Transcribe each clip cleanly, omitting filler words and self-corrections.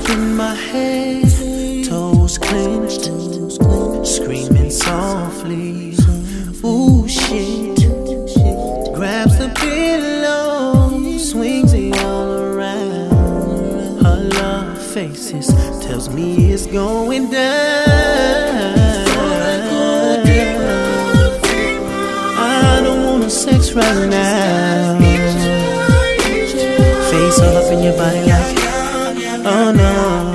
in my head, toes clenched, screaming softly. Ooh, shit. Grabs the pillow, swings it all around. Her love faces tells me it's going down. I don't want no sex right now. Face all up in your body like, oh no.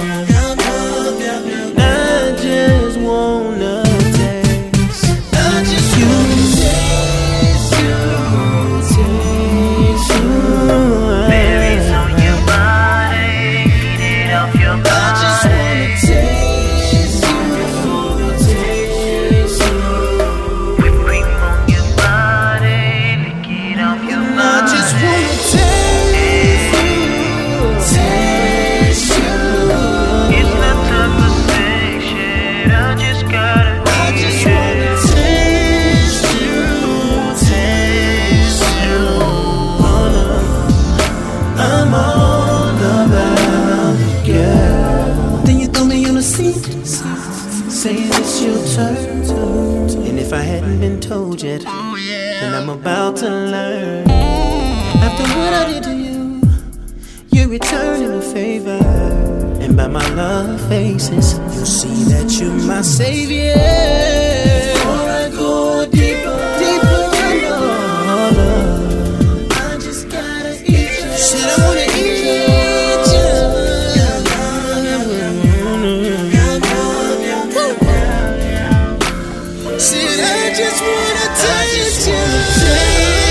I just wanna taste. I just taste you. Berries on your body, eat it off your body. I just wanna taste you. Whipped cream on your body, lick it off your body. I just wanna taste you. It's not time for sex shit, I just gotta taste you. I'm all about it, girl. Then you throw me on the seat, saying it's your turn. And if I hadn't been told yet, then I'm about to learn. After what I did to you, you're returning a favor. And by my love faces, you'll see that you're my savior. Before I go deeper, deeper under, I just gotta eat you. Said I wanna eat you. Said I just wanna taste you.